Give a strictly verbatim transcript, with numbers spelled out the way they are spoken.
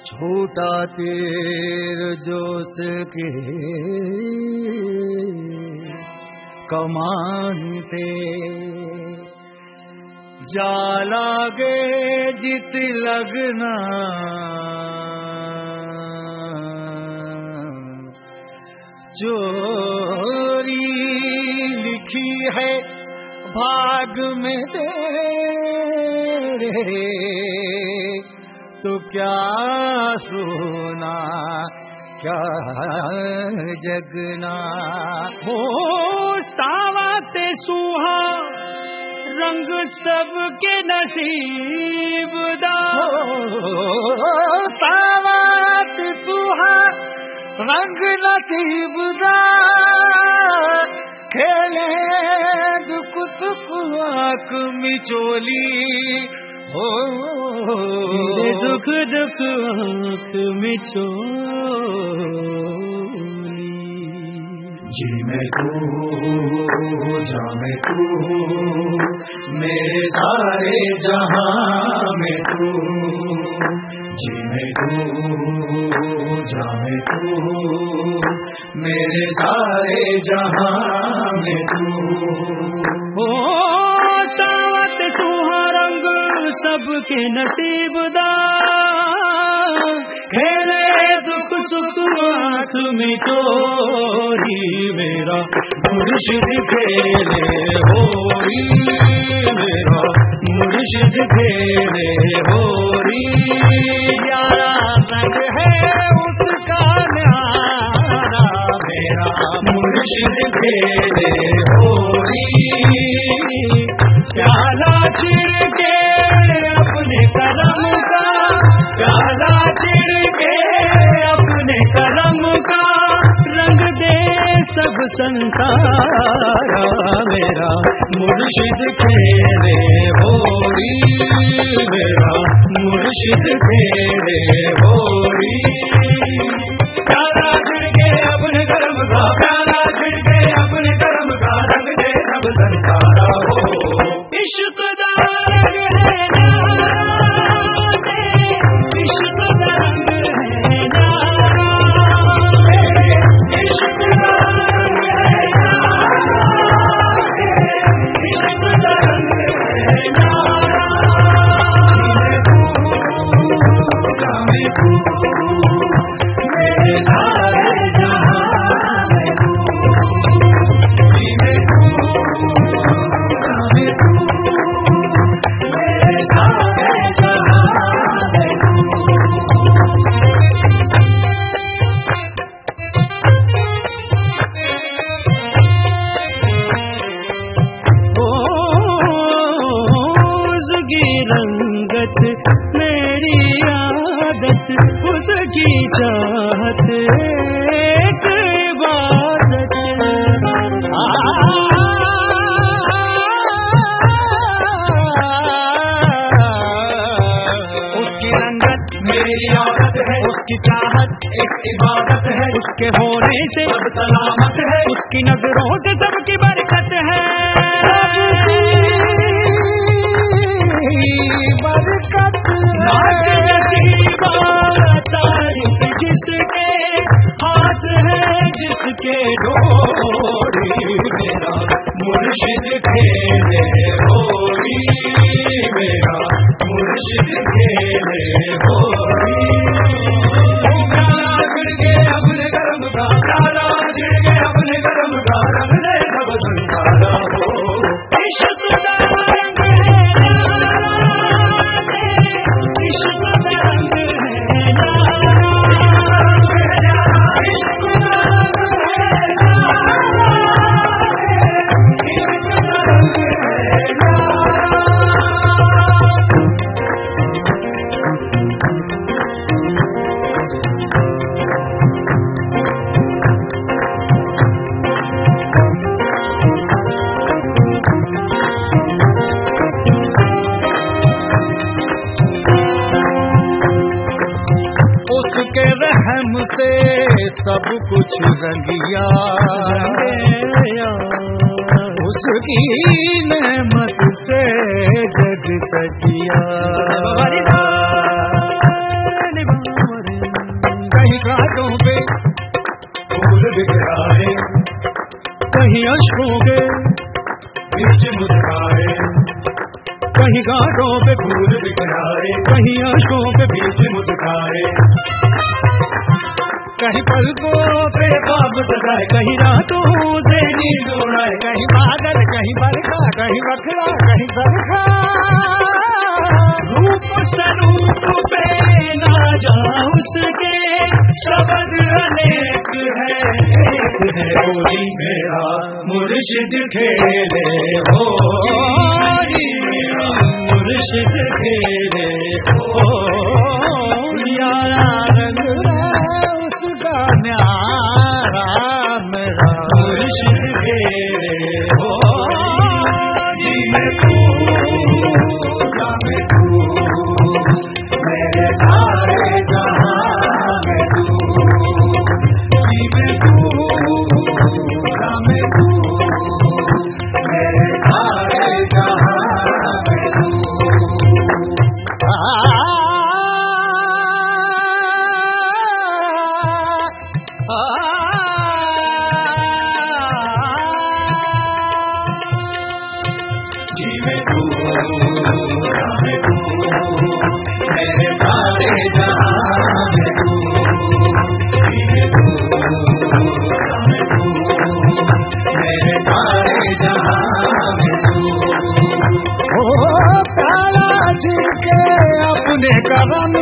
छूटा तीर जोश के कमान पे, जा लागे जित लगना चोरी लिखी है भाग में तेरे, तो क्या सोना क्या जगना। हो सावत सुहा रंग सबके नसीब दा, सावत सुहा रंग नसीब दा, खेले दुख सुख आँख मिचोली, हो दुख दुख आँख मिचोली। जी मैं तू जा मैं तू, मेरे सारे जहां में तू, जी मैं तू जा मैं तू, मेरे सारे जहां में तू। हो सावत सुहा रंग सबके नसीब दा, खेले दुख सुख आँख में चोरी, मेरा मुर्शिद खेले होरी, मेरा मुर्शिद खेले होरी। प्यारा रंग है उसका न्यारा, मेरा मुर्शिद खेले होरी। प्याला चिर के अपने करम का, प्याला चिर के अपने करम का, रंग दे सब संसारा, मेरा मुर्शिद खेले होरी, मेरा मुर्शिद खेले होरी। प्याला चिर के अपने करम का, प्याला चिर के अपने करम का, रंग दे सब संसारा हो। इश्क दा रंग है नाते, इश्क दा रंग है नाते, इश्क दा रंग है नाते, इश्क दा रंग है नाते। मेरे सारे जहां में तू, मैं तू मैं तू, मेरे सारे जहां में तू। उसकी रंगत मेरी आदत, उसकी चाहत एक इबादत। उसकी रंगत मेरी आदत है, उसकी चाहत एक इबादत है, उसके होने से सब सलामत है, उसकी नजरों से सबकी बरकत है। बरकत नाक नसीबा तारीफ जिसके हाथ है, जिसके डोरी, मेरा मुर्शिद खेले होरी, मेरा मुर्शिद खेले होरी। प्याला छिड़ के अपने कर्म का, प्याला छिड़ के अपने कर्म का, रंग दे सब संसारा हो। इश्क दा रंग है नाते, इश्क दा रंग है नाते, इश्क दा रंग है नाते, इश्क दा रंग है उसके रहम से सब कुछ रंगिया, उसकी नेमत से जग सजिया। कहीं अश्कों के बीच मुस्काए, कहीं गांठों पे फूल बिखराए, कहीं अश्कों पे बीच मुस्काए, कहीं पलकों पे ख्वाब सजाए, कहीं रातों से नींद उड़ाए, कहीं बादल कहीं बरखा, कहीं बखरा कहीं बरखा। रूप स्वरूप पे ना जा उसके, शब्द अनेक है, एक है होली मेरा मुर्शिद खेले होली, मुर्शिद खेले होली, यारा रंग उसका न्यारा मेरा मुर्शिद खेले होली में तू जामे तू, मेरे सारे जहां में तू, जी में तू जामे तू, मेरे सारे जहां में तू। जी में तू जामे तू, मेरे सारे जहां में तू, जी में तू जामे तू, मेरे सारे जहां में तू। ओ काला जी के अपने करम